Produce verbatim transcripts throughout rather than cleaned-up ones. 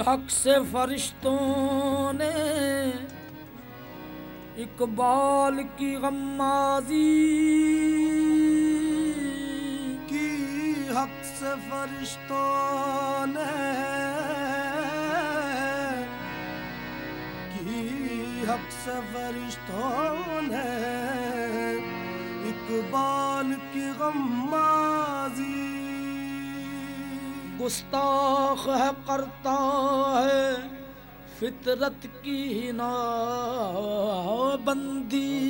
हक से फरिश्तों ने इकबाल की गम्माज़ी की, हक से फरिश्तों ने की, हक से फरिश्तों ने इकबाल की गम्माज़ी। गुस्ताख है करता है फितरत की ना बंदी,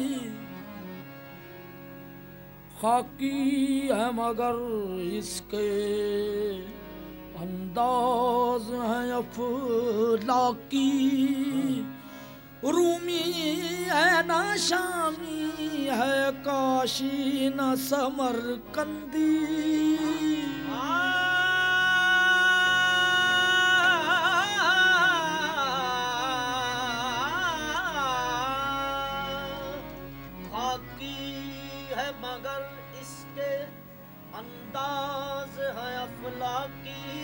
खाकी है मगर इसके अंदाज है अफलाकी, रूमी है ना शामी है काशी न समरकंदी। मगर इसके अंदाज है अफलाकी,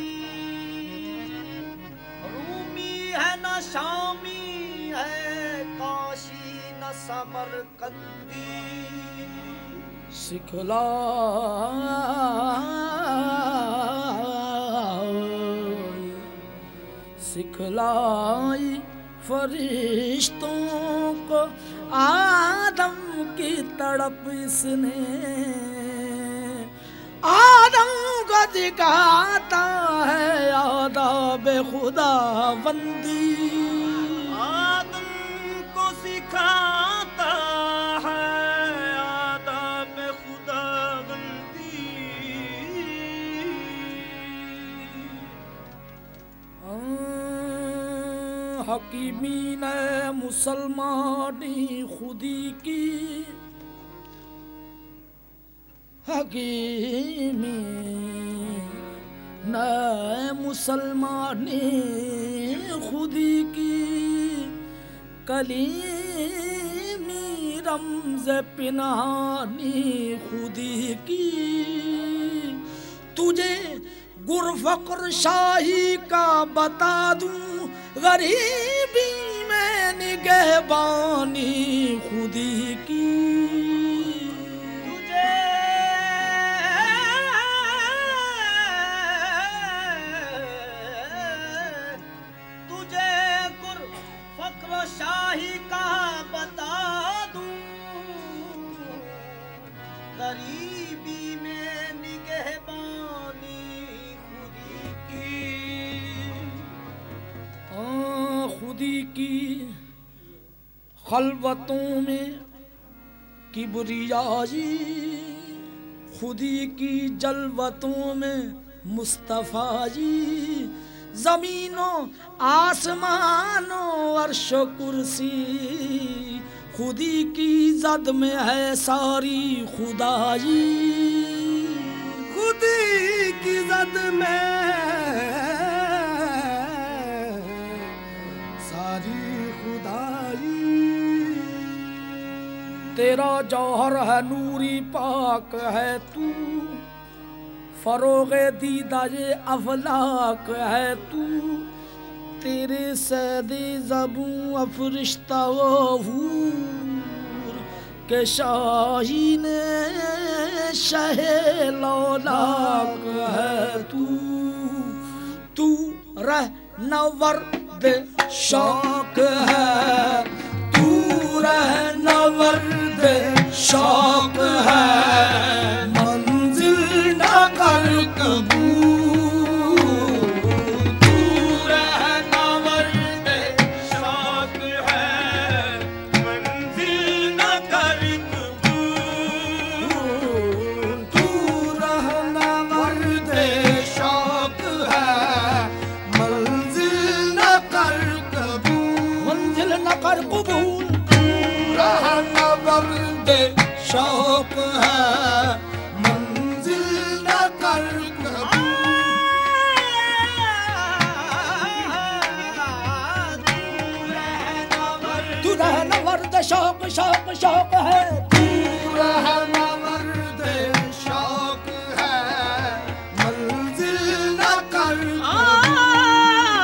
रूमी है न शामी है काशी न समरकंदी। सिखला सिखलाई फरिश्तों को आदम की तड़प इसने, आदम को दिखाता है आदाब खुदाबंदी, आदम को सिखाता है आदाब खुदाबंदी। हकीमीन मुसलमानी खुदी की, हकीमी न मुसलमानी खुदी की, कलीमी रमज़ पिनानी खुदी की। तुझे गुरफ़क्र शाही का बता दूं, गरीबी में निगहबानी खुदी की। तुझे तुझे गुरफ़क्र शाही का बता दूं, गरीबी में निगहबानी खुदी की। खुदी की खलवतों में किबरियाई, खुदी की जलवतों में मुस्तफ़ाई, ज़मीनों आसमानों अर्श कुर्सी, खुदी की ज़द में है सारी खुदाई, खुदी की ज़द में तेरा जौहर है नूरी पाक है तू, फरोग़े दीदा ये अफलाक है तू, तेरे सैदे ज़बूं अफरिश्ता वो हूर के शाहीन शहे लौलाक है तू। तू रहनवर्द शौक है, तू रहनवर्द शौक है, मंजिल न कर कबूल। तू रहनवर्द शौक है, मंजिल न कर कबूल। तू रहनवर्द शौक है, मंजिल न कर कबूल। मंजिल न कर कबूल। रहनवर्द शौक है, मंजिल न कर कबूल। तू रहनवर्द शौक शौक शौक है, तू रहनवर्द शौक है, मंजिल न कर कबूल।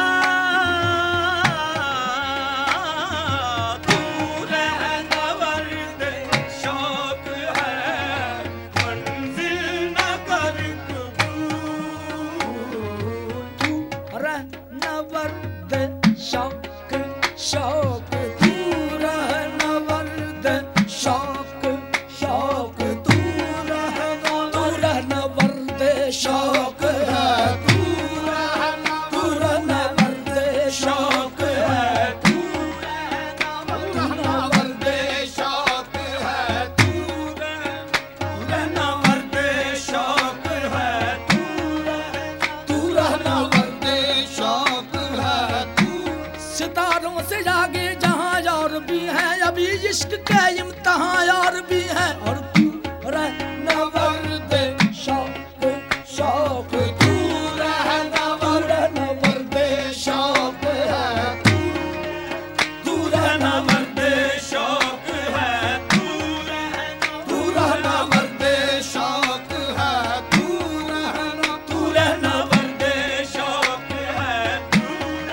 इश्क के इम्तिहान और भी है। और तू रे नवर्द शौक शौक तू रे नवर्द नवर्द शौक है तू तू रे नवर्द शौक है तू तू रे नवर्द शौक है तू तू रे नवर्द शौक है तू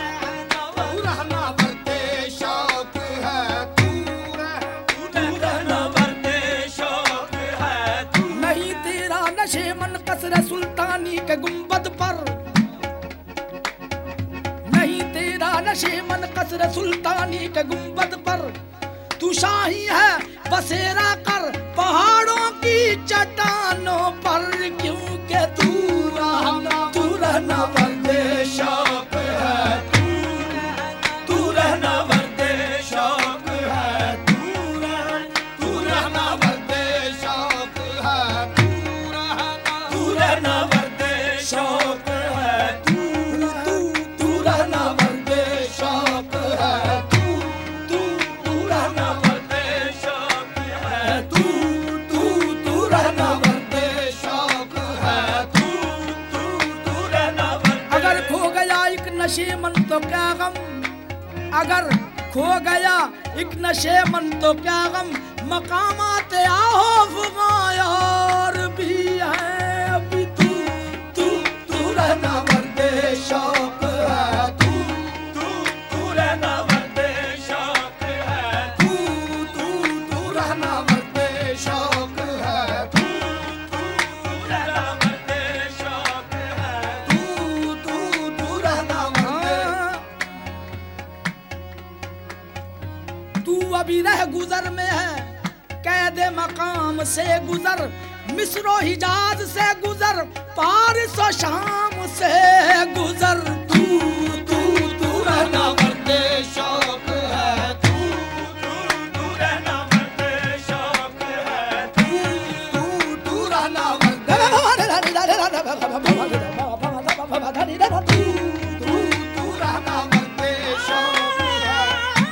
नवर्द शौक है तू शौक है तू नहीं तेरा नशे मन कसर सुल्तानी के गुंबद पर, नहीं तेरा नशे मन कसर सुल्तानी के गुंबद पर, तू शाही है बसेरा कर पहाड़ों की चट्टानों पर, क्योंकि तू रहना तू रहना वरदे शौक है तू तू रहना वरदे शौक है तू तू रहना वरदे शौक है तू तू रहना वरदे शौक है तू तू तू रहना वरदे शौक है तू तू तू रहना वरदे शौक है तू तू तू रहना वरदे शौक है तू तू तू रहना वरदे अगर खो गया एक नशे मन तो क्या गम, अगर खो गया एक नशे मन तो क्या गम, मकामात आहो और भी है अभी तू तू तू रहना वरदे शौक है तू तू तू रहना वरदे शौक है तू तू तू रहना वरदे शौक है तू तू रहना वरदे शौक है तू तू तू रहना वरदे। तू अभी रह गुजर में है कैद मकाम से गुजर, मिस्रो हिजाज से गुजर, पारिस और शाम से गुजर, तू तू तू रहना वरदे शौक है तू तू तू रहना वरदे शौक है तू तू तू रहना वरदे तू तू तू रहना वरदे शौक है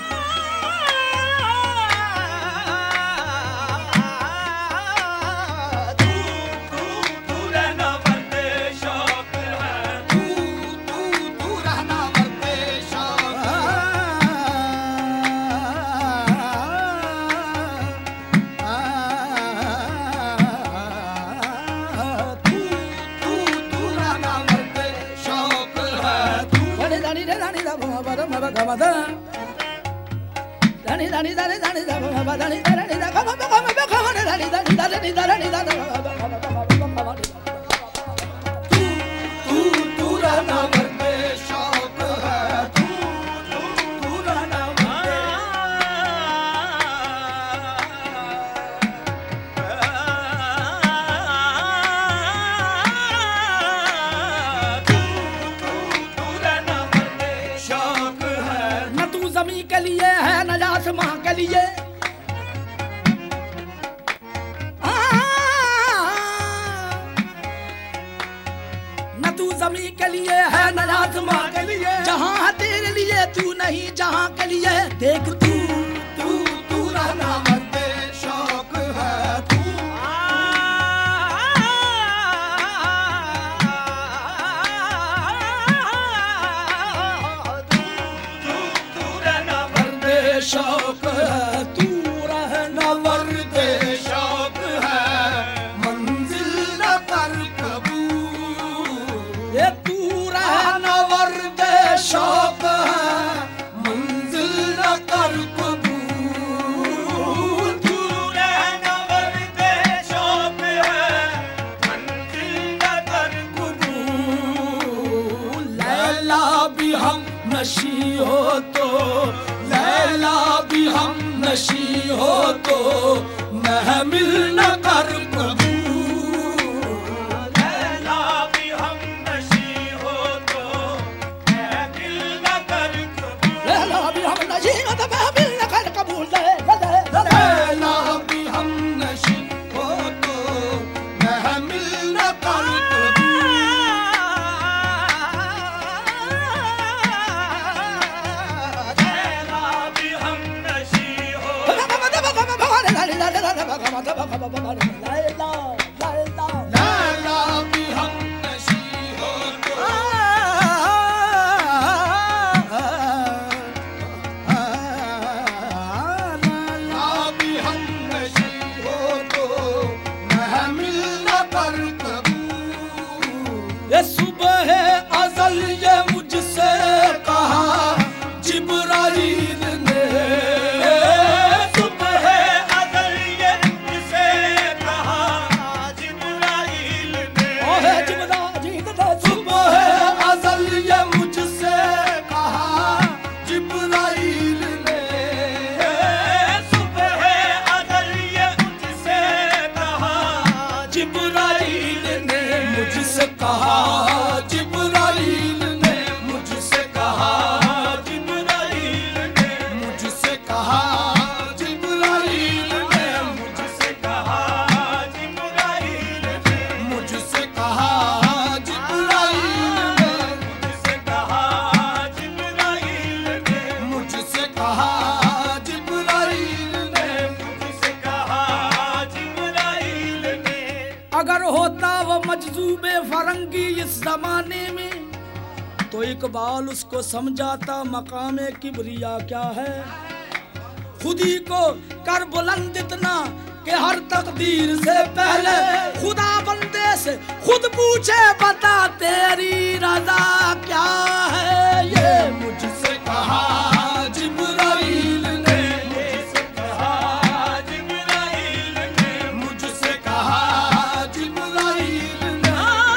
तू तू रहना वरदे शौक है तू तू तू रहना वरदे शौक है तू तू तू रहना वरदे शौक है तू धनी धनी धनी दा बाबा दा बाबा गा दा धनी धनी धनी धनी दा बाबा धनी धनी दा बाबा बाबा बाबा धनी धनी धनी धनी दा बाबा तू तू रहना वरदे शौक है तू तू रहना वरदे तू रहना वरदे शौक है न तू जमी के लिए है न आसमां के लिए, आ, न तू जमी के लिए है न आसमां के लिए, जहां है तेरे लिए तू नहीं जहां के लिए, देख तू तू तू रहना वरदे शौक है तू तू तू रहना वरदे शौक है तू रहना वरदे शौक है, मंजिल न कर कबूल ये तू रहना वरदे शौक है, मंजिल न कर कबूल तू रहना वरदे शौक है मंजिल न कर कबूल। लैला भी हम नशी हो तो, लैला भी हम नशी हो तो, महमिल न कर कबूल। लैला भी हम नशी हो तो महफिल न कर कबूल। लैला भी हम नशी हो तो महमिल न कर कबूल। लैला भी हम नशी हो तो महमिल न कर कबूल। लैला भी हम नशी हो लैला लैला लैला भी हम नशी हो तो लैला भी हम नशी हो तो महमिल न कर कबू। ये सुबह अज़ल ये मुझसे कहा जिब्राइल ने, सुबह अज़ल ये मुझसे कहा जिब्राइल ने। ओहे जिब्राइल ने सुबह अज़ल ये मुझसे कहा जिब्राइल ने। सुबह अज़ल ये मुझसे कहा जिब्राइल ने मुझसे कहा जिब्राइल ने, मुझसे कहा जिब्राइल ने। मुझसे कहा जिब्राइल ने, मुझसे कहा जिब्राइल ने। मुझसे कहा जिब्राइल ने, मुझसे कहा जिब्राइल ने। मुझसे कहा जिब्राइल ने। मुझसे कहा जिब्राइल ने। अगर होता वो मजजूबे फरंगी इस जमाने में तो इकबाल उसको समझाता मकामे किबरिया क्या है। खुदी को कर बुलंद इतना कि हर तकदीर से पहले खुदा बंदे से खुद पूछे बता तेरी रजा क्या है। ये मुझसे कहा जिब्राइल ने, मुझसे कहा जिब्राइल ने। मुझसे कहा जिब्राइल ने।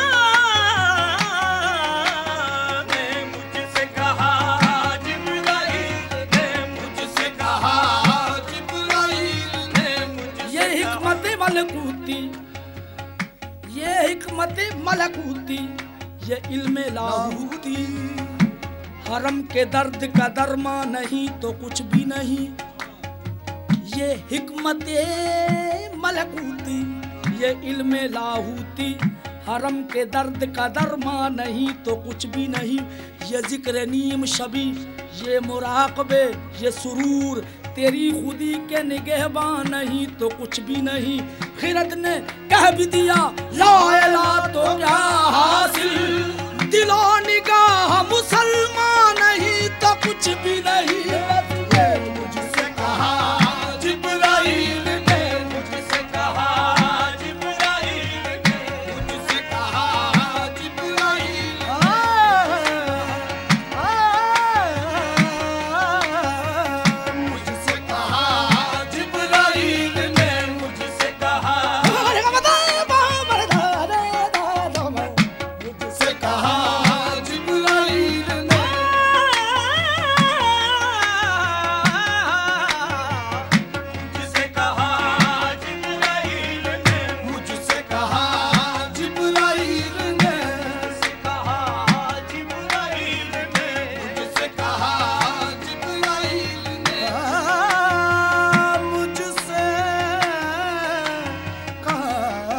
मुझसे कहा जिब्राइल ने। मुझसे कहा जिब्राइल ने। ये हिकमत मलकूती, ये हिकमत मलकूती, ये इल्मे लाहूती। हरम के दर्द का दरमा नहीं तो कुछ भी नहीं। ये हिकमत मलकूती, ये इल्मे लाहूती। हरम के दर्द का दरमा नहीं तो कुछ भी नहीं। ये जिक्र नीम शबी, ये मुराकबे, ये सुरूर तेरी खुदी के निगहबान नहीं तो कुछ भी नहीं। खिरद ने कह भी दिया ला इलाहा तो क्या हासिल, दिलो निगाह मुसलमान नहीं तो कुछ भी नहीं। मुझसे कहा जिब्राइल ने, मुझसे कहा जिब्राइल ने। मुझसे कहा जिब्राइल मुझसे कहा जिब्राइल ने। मुझसे कहा मुझसे कहा जिब्राइल ने। मुझसे कहा जिब्राइल ने। मुझसे कहा जिब्राइल ने। मुझसे कहा जिब्राइल ने। मुझसे कहा जिब्राइल ने। मुझसे कहा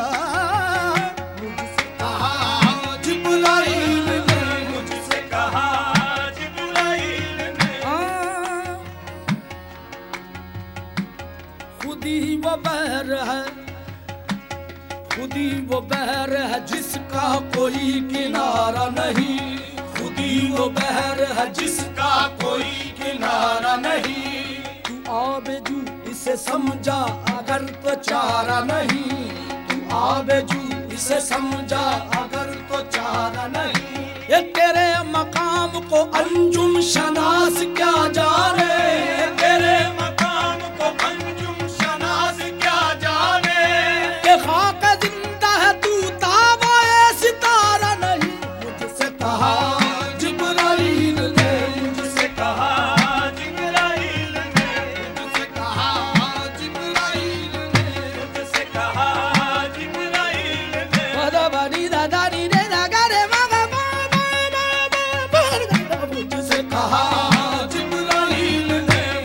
मुझसे कहा जिब्राइल ने। मुझसे कहा जिब्राइल ने। हाँ, खुदी वो बहर है, खुदी वो बहर है जिसका कोई किनारा नहीं। खुदी वो बहर है जिसका कोई किनारा नहीं। तू आबेजू इसे समझा अगर तो चारा नहीं। तू आबेजू इसे समझा अगर तो चारा नहीं। ये तेरे मकाम को अंजुम शनास क्या जाने। तेरे मकाम को अंजुम शनास क्या जाने। के खाक जिंदा है तू तावाए सितारा नहीं। मुझसे कहा जिब्राइल ने। मुझसे कहा जिब्राइल ने। मुझसे कहा जिब्राइल ने। मुझसे कहा जिब्राइल ने। पदा बनी दादा नी रे दागा रे मागा मा मा मा मा मा। मुझसे कहा जिब्राइल ने।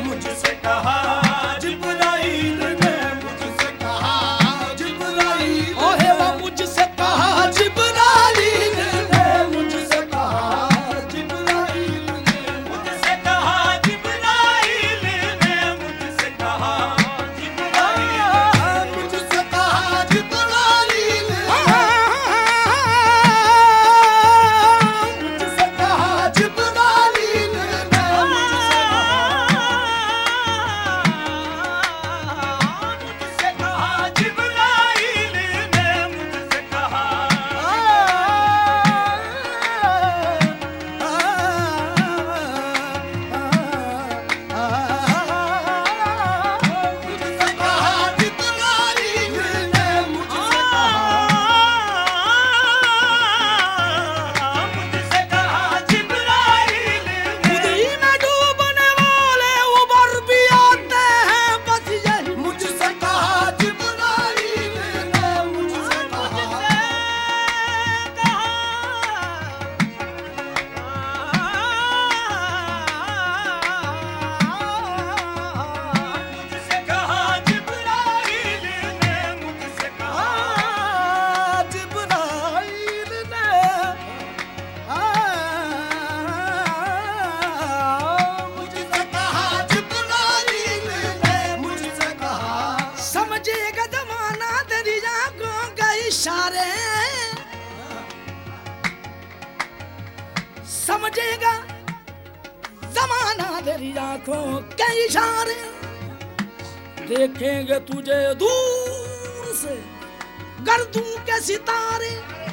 समझेगा जमाना तेरी आंखों के इशारे, देखेंगे तुझे दूर से गर्दू के सितारे,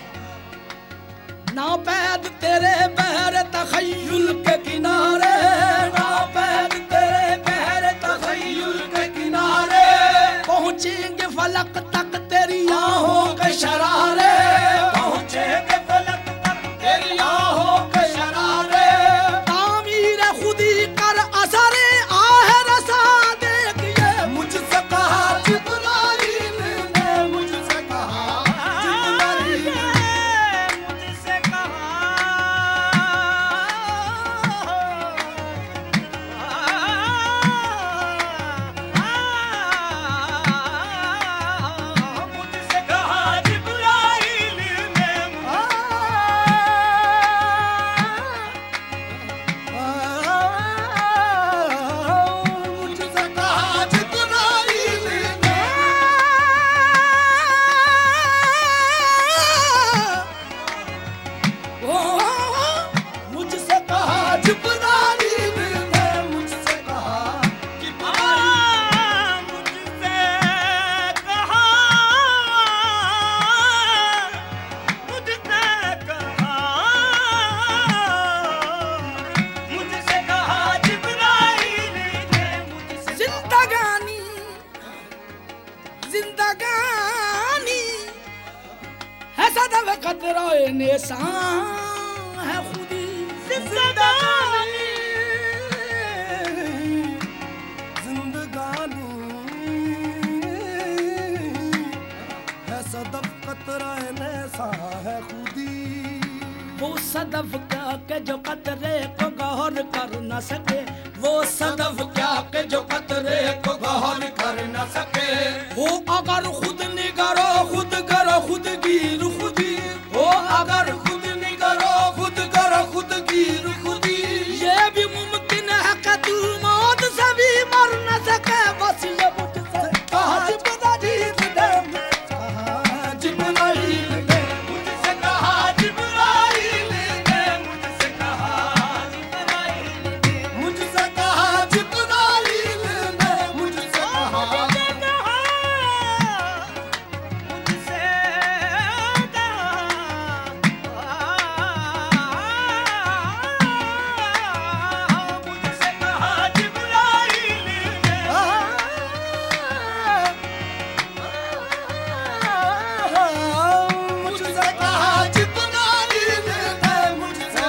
नापैद तेरे बहरे तखय्युल के किनारे, नापैद तेरे बहरे तखय्युल के किनारे, पहुंचेंगे फलक तक तेरी आहों के शरारे, पहुंचेंगे फलक तक तेरी आहों के शरारे, तामीर खुदी कर असरे आह रसा देखिए, मुझसे कहा जिब्राइल ने, मुझसे कहा जिब्राइल ने, मुझसे कहा मुझसे कहा जिब्राइल ने, मुझसे कहा जिब्राइल ने, ओ, मुझसे कहा जिब्राइल ने मुझसे कहा कि मुझसे कहा, मुझसे कहा, मुझसे कहा जिब्राइल ने, मुझसे जिंदगानी जिंदगानी है सदैव खतराए निशान है खुदी, जिंदगानी जिंदगानी है सदफ कतरा नैसा है खुदी, वो सदफ क्या के जो कतरे को गौर कर न सके, वो सदफ क्या के जो कतरे को गौर कर न सके, वो अगर खुद निगरो खुद करो खुद गिर खुदी, वो अगर खुद निगरो खुद करो खुद गिर खुदी, ये भी मुमकिन है कि तू मौत से भी मर न सके, बस ये मुझसे कहा जिब्राइल ने, कहा जिब्राइल ने, मुझसे कहा जिब्राइल ने, मुझसे कहा जिब्राइल ने, मुझसे कहा जिब्राइल ने, मुझसे कहा मुझसे कहा, मुझसे कहा, मुझसे कहा जिब्राइल ने, मुझसे कहा जिब्राइल ने, मुझसे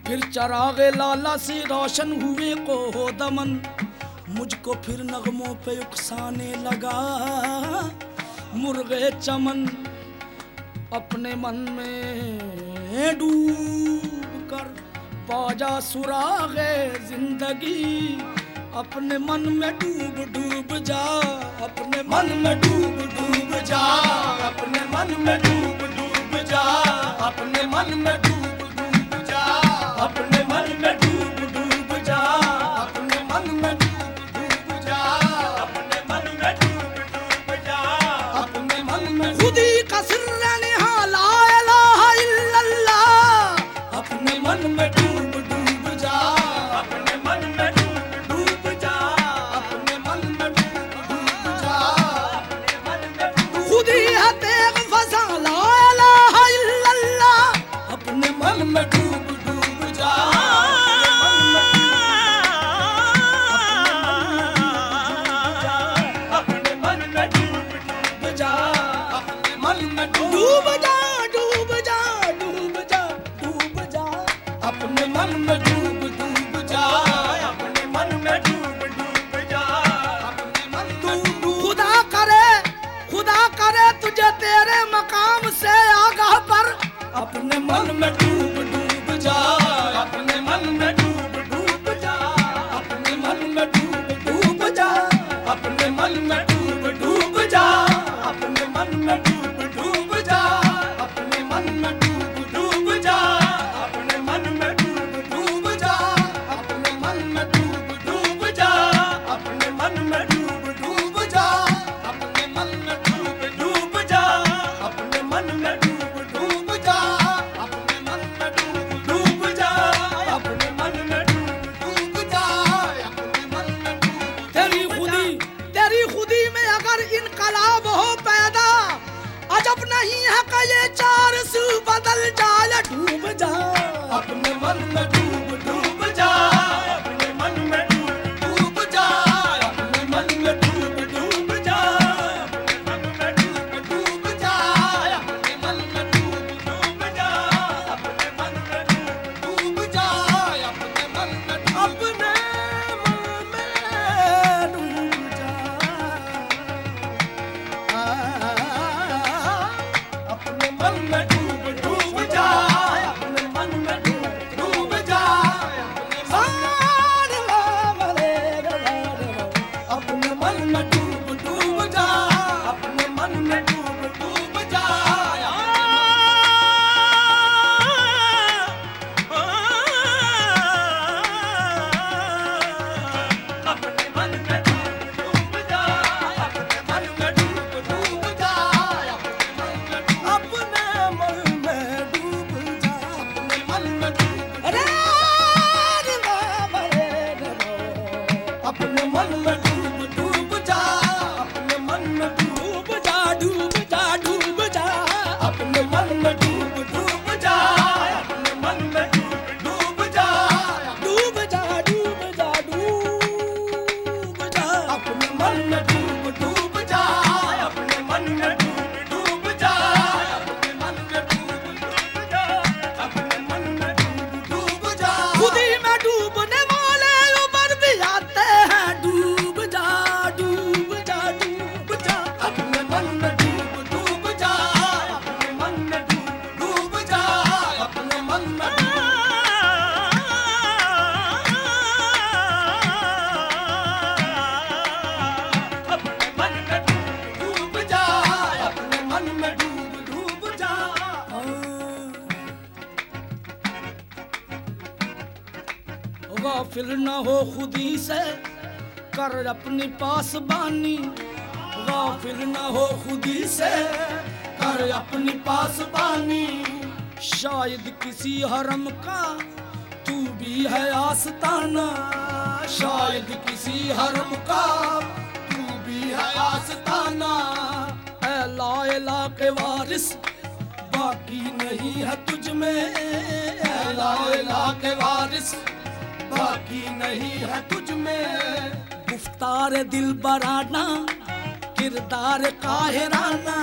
फिर चरागे लाला से रोशन हुए को हो दमन, मुझको फिर नगमों पे उकसाने लगा मुर्गे चमन। अपने मन में डूब कर बाजा सुरागे जिंदगी, अपने मन में डूब डूब जा, अपने मन में डूब डूब जा, अपने मन में डूब डूब जा, अपने मन में डूब डूब जा, अपने मन में डूब डूब जा, अपने मन में डूब डूब जा, अपने मन में डूब डूब जा, अपने मन में खुद ही का सिर निहा ला इलाहा इल्लल्लाह, अपने मन में डूब डूब जा, अपने मन में डूब डूब जा, अपने मन में डूब डूब जा, अपने मन में डूब खुद ही है तेग फसा ला इलाहा इल्लल्लाह, अपने मन में डूब डूब जा, अपने मन में डूब डूब जा, अपने मन में डूब जा डूब जा डूब जा डूब जा, अपने मन में डूब डूब जा, अपने मन में डूब डूब जा, अपने मन तू खुदा करे खुदा करे तुझे तेरे मकाम से आगाह पर, अपने मन में डूब डूब जा, अपने मन में डूब डूब जा, अपने मन में डूब डूब जा, अपने मन में डूब डूब जा, अपने मन में डूब डूब जा, अपने मन में डूब डूब जा, अपने मन में डूब डूब जा, अपने मन में डूब डूब जा, अपने मन में डूब डूब जा, अपने मन में डूब डूब जा, अपने मन में डूब डूब जा, अपने मन में डूब डूब जा, अपने मन में डूब डूब जा, अपने मन में डूब तेरी खुदी तेरी खुदी में अगर इनकलाब हो पैदा, अजब नहीं है कि ये चार सू बदल जाए डूब जा, अपने मन में डूब डूब जा, अपने मन में डूब डूब जा, अपने मन में डूब डूब जा, अपने मन में डूब डूब जा, अपने मन में डूब डूब जा, अपने मन में डूब डूब जा, अपने मन में डूब अपने मन में डूब जा, अपने मन में डूब डूब जा, अपने मन में डूब डूब जा, अपने मन में डूब डूब जा, अपने मन में डूब डूब जा, अपने मन में डूब डूब जा, अपने मन में डूब डूब जा, अपने मन में डूब अपने मन में डूब जा, अपने मन में डूब अरे अपने मन में डूब डूब जा, अपने मन में डूब डूब जा डूब जा डूब जा, अपने मन में डूब डूब जा, अपने मन में डूब डूब जा, डूब जा डूब जा डूब जा, अपने मन में डूब डूब जा, अपने मन में डूब डूब जा, अपने मन में डूब डूब जा, अपने मन में डूब डूब जा, खुदी में डूबने वाले उमर भी आते हैं, डूब जा डूब जा डूब जा, अपने मन में डूब डूब जा, अपने मन में डूब डूब जा, अपने मन में अपने मन में डूब डूब जा, अपने मन में डूब डूब जा, गाफिल न हो खुदी से कर अपनी पासबानी, गाफिल न हो खुदी से कर अपनी पासबानी, शायद किसी हरम का तू भी है आस्ताना, शायद किसी हरम का तू भी है आस्ताना, ऐ लाइला के वारिस बाकी नहीं है तुझ में, ऐ लाइला के वारिस बाकी नहीं है तुझ में, गुफ्तार दिल बराना किरदार काहिराना,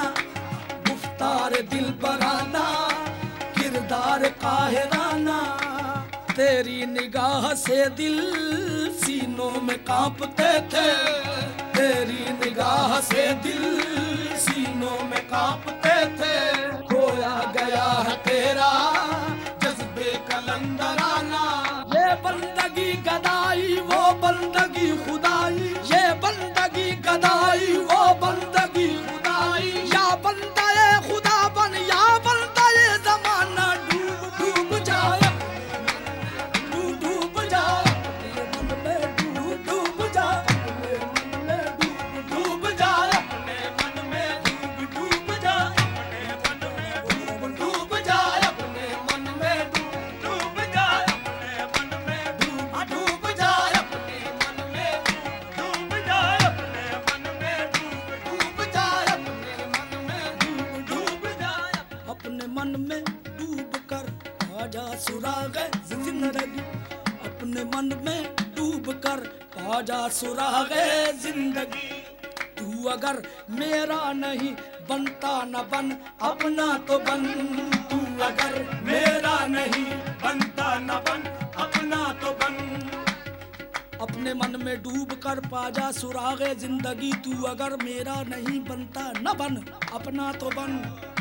गुफ्तार दिल बराना किरदार काहिराना, तेरी निगाह से दिल सीनों में कांपते थे, तेरी निगाह से दिल सीनों में कांपते थे। खोया गया है तेरा जज्बे कलंदराना, ये बंदगी गदाई वो बंदगी खुदाई, ये बंदगी गदाई वो बंदगी खुदाई। या बंदा ये खुदा बन या बंदा ये जमाना, डूब डूब जाए डूब डूब जाए मन में, डूब डूब जाए मन में, डूब डूब जाए मन में, डूब डूब जाए मन में, डूब डूब जाए अपने मन में, डूब डूब जाए अपने मन में, डूब डूब जाए अपने मन में, डूब जाए अपने मन में, डूब डूब जाए अपने मन में, डूब डूब जाए अपने मन में, डूब कर आजा सुरागे जिंदगी, अपने मन में डूब कर आजा सुरागे जिंदगी। तू अगर मेरा नहीं बनता न बन अपना तो बन, तू अगर मेरा नहीं बनता न बन अपना तो बन। अपने मन में डूब कर पाजा सुरागे जिंदगी, तू अगर मेरा नहीं बनता न बन अपना तो बन।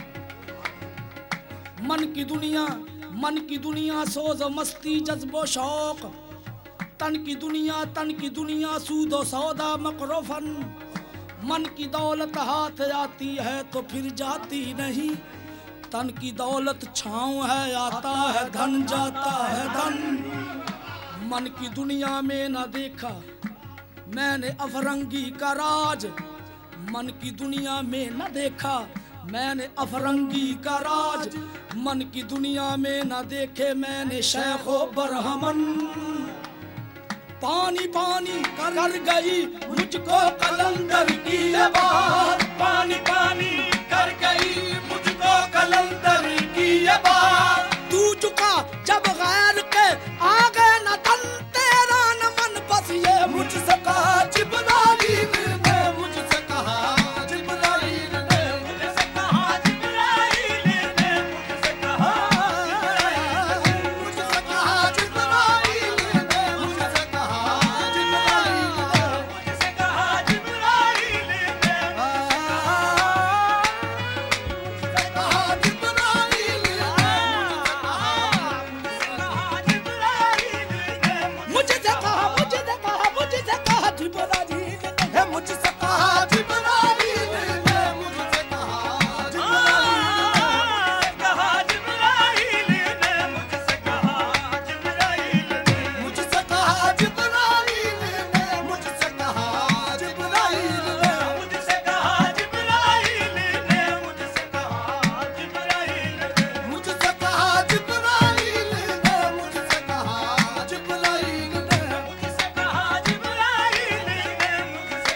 मन की दुनिया मन की दुनिया सोज मस्ती जज्बो शौक, तन की दुनिया तन की दुनिया सूदो सौदा मकरोफन। मन की दौलत हाथ आती है तो फिर जाती नहीं, तन की दौलत छाँव है आता है धन जाता है धन। मन की दुनिया में न देखा मैंने अफरंगी का राज, मन की दुनिया में न देखा मैंने अफरंगी का राज। मन की दुनिया में न देखे मैंने शेखो बरहमन। पानी पानी कर गई मुझको कलंदर की ये बात, पानी पानी कर गई मुझको कलंदर की ये बात। तू झुका जब गैर के आ गए न तन तेरा न मन, बस ये मुझसे कहा जिब्राइल ने, मुझसे कहा जिब्राइल ने, मुझसे कहा जिब्राइल ने, मुझसे कहा मुझसे कहा जिब्राइल ने, मुझसे कहा जिब्राइल ने, मुझसे कहा जिब्राइल ने, मुझसे कहा जिब्राइल ने, मुझसे कहा मुझसे कहा मुझसे कहा जिब्राइल ने, मुझसे कहा जिब्राइल ने, मुझसे कहा जिब्राइल ने, मुझसे कहा जिब्राइल ने, मुझसे कहा जिब्राइल ने, मुझसे कहा जिब्राइल ने, मुझसे कहा जिब्राइल ने, मुझसे कहा जिब्राइल ने, मुझसे कहा जिब्राइल ने, मुझसे कहा जिब्राइल ने, मुझसे कहा जिब्राइल ने, मुझसे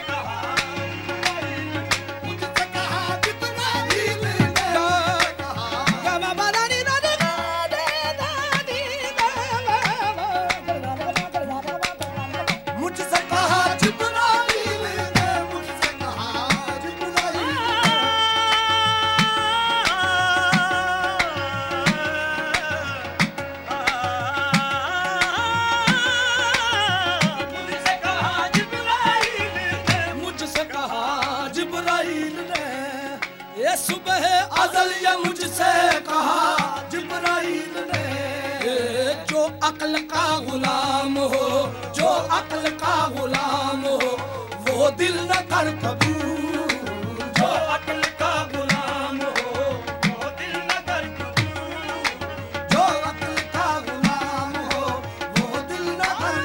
अक्ल का गुलाम हो, जो अक्ल का गुलाम हो वो दिल न कर कबूल, जो अक्ल का गुलाम हो वो दिल न कर कबूल, जो अक्ल का गुलाम हो वो दिल न कर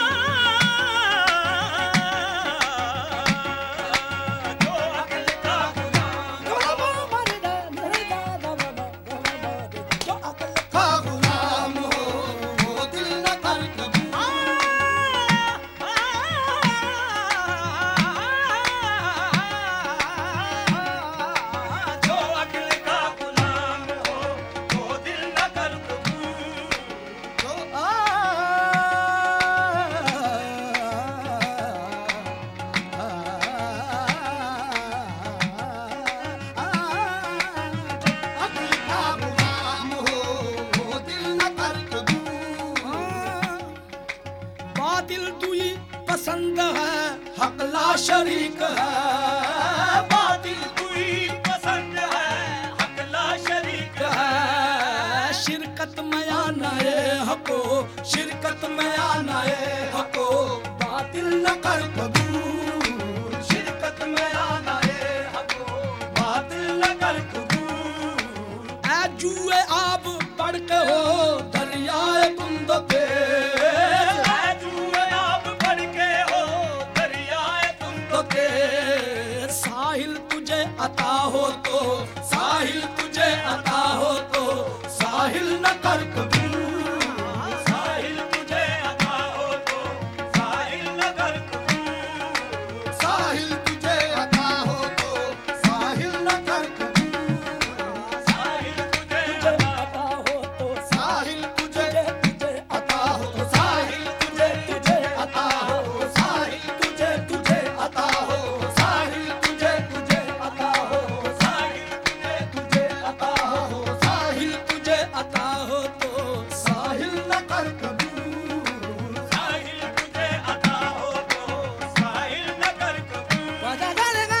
कबूल। पसंद है, हकला शरीक है, बातिल कोई पसंद है, हकला शरीक है शिरकत में आना है हको, शिरकत में आना है हको, बातिल न कर कबूल, शिरकत में आना है हको, बातिल न कर कबूल। ऐ जुए आप पढ़ के हो दरियाए कुंद पे, ऐ जुए आप पढ़ के हो दरियाए कुंद के साहिल तुझे अता हो तो, साहिल तुझे अता हो तो, साहिल न कर कबूल, साहिल तुझे अता हो तो, साहिल न कर कबूल, साहिल तुझे अता हो तो, साहिल न कर कबूल, साहिल तुझे अता हो तो, साहिल तुझे तुझे अता हो तो, साहिल तुझे तुझे अता हो, साहिल तुझे तुझे अता हो, साहिल तुझे तुझे अता हो, साहिल तुझे तुझे अता हो, साहिल तुझे अता हो तो, साहिल न कर कबूल, साहिल तुझे अता हो तो, साहिल न कर कबूल। बाजा गा गा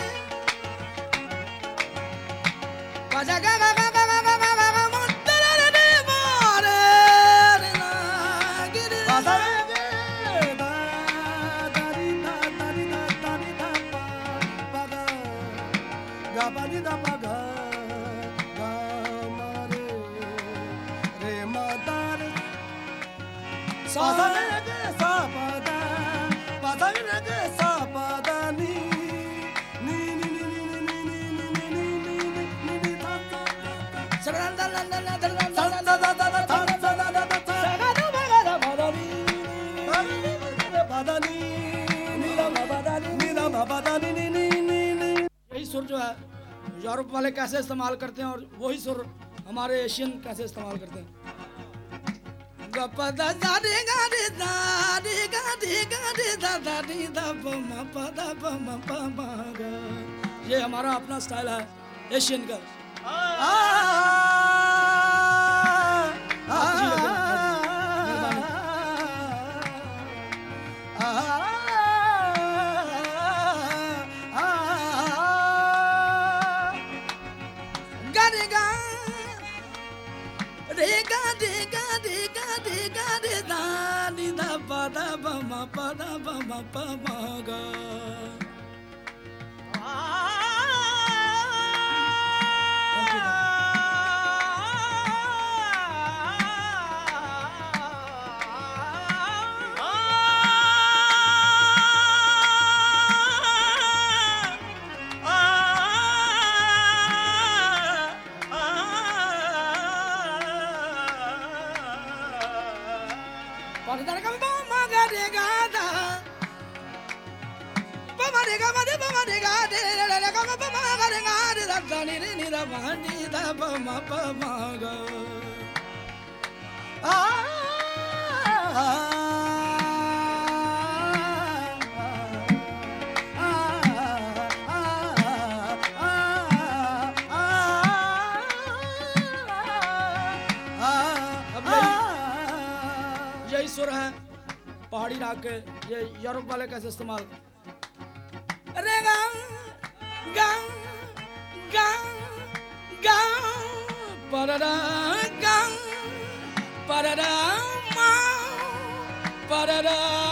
बाजा गा गा गा गा गा गा गा गा मुत्तरा रे रे मारे रे ना गिरे बाजा गे दा दारी दा दारी दा दारी दा पा गा गा बानी दा पा गा गा मारे रे मा दा रे बाजा गे सा पा दा बाजा गे सा पा दा नी नी नी नी नी नी नी नी नी नी नी दा दा दा सरंदा ला ला ला ला ला दा दा दा दा दा दा दा दा दा गा दा गा दा गा नी बादानी नीला बादानी नीला बादानी नी नी नी नी। यही सुर जो है यूरोप वाले कैसे इस्तेमाल करते हैं और वही सुर हमारे एशियन कैसे इस्तेमाल करते हैं। गपदा दादे गादे दादे गादे गादे दादा दी दा बम पदा बम पम गा, ये हमारा अपना स्टाइल है एशियन का। आ आ गादे गा रे गादे गादे गादे गादे दादी दा पदा बम पदा बम पम गा। यही सुर है पहाड़ी राग के, ये यूरोप वाले कैसे इस्तेमाल। रे गा गा गा गा पररा गा पररा मा पररा